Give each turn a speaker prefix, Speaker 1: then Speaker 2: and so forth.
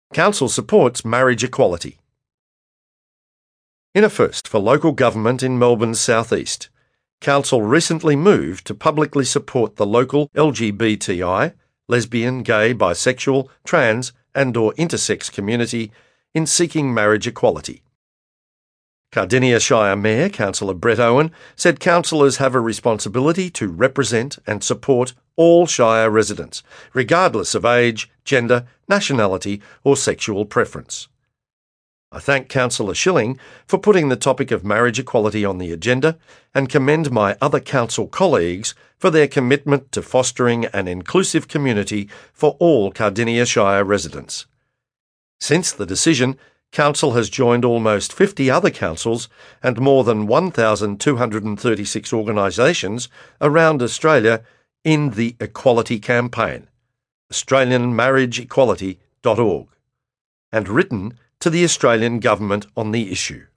Speaker 1: Council supports marriage equality. In a first for local government in Melbourne's southeast, Council recently moved to publicly support the local LGBTI, lesbian, gay, bisexual, trans and/or intersex community in seeking marriage equality. Cardinia Shire Mayor, Councillor Brett Owen, said councillors have a responsibility to represent and support all Shire residents, regardless of age, gender, nationality or sexual preference. I thank Councillor Schilling for putting the topic of marriage equality on the agenda and commend my other council colleagues for their commitment to fostering an inclusive community for all Cardinia Shire residents. Since the decision, Council has joined almost 50 other councils and more than 1,236 organisations around Australia in the Equality Campaign, AustralianMarriageEquality.org, and written to the Australian Government on the issue.